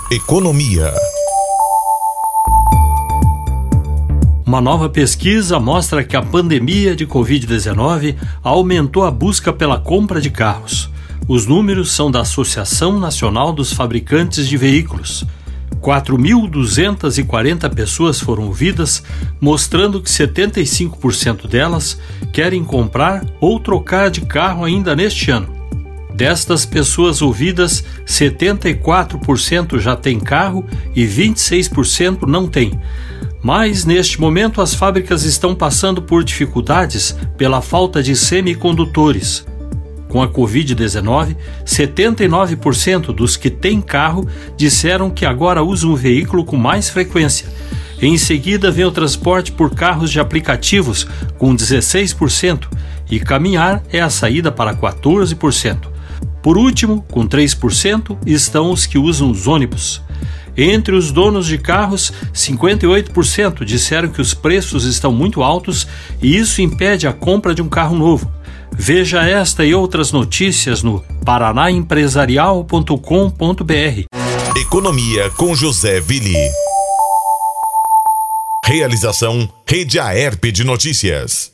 Economia. Uma nova pesquisa mostra que a pandemia de Covid-19 aumentou a busca pela compra de carros. Os números são da Associação Nacional dos Fabricantes de Veículos. 4.240 pessoas foram ouvidas, mostrando que 75% delas querem comprar ou trocar de carro ainda neste ano. Destas pessoas ouvidas, 74% já têm carro e 26% não têm. Mas, neste momento, as fábricas estão passando por dificuldades pela falta de semicondutores. Com a Covid-19, 79% dos que têm carro disseram que agora usam o veículo com mais frequência. Em seguida, vem o transporte por carros de aplicativos, com 16%, e caminhar é a saída para 14%. Por último, com 3%, estão os que usam os ônibus. Entre os donos de carros, 58% disseram que os preços estão muito altos e isso impede a compra de um carro novo. Veja esta e outras notícias no paranaempresarial.com.br. Economia com José Willi. Realização Rede Aerp de Notícias.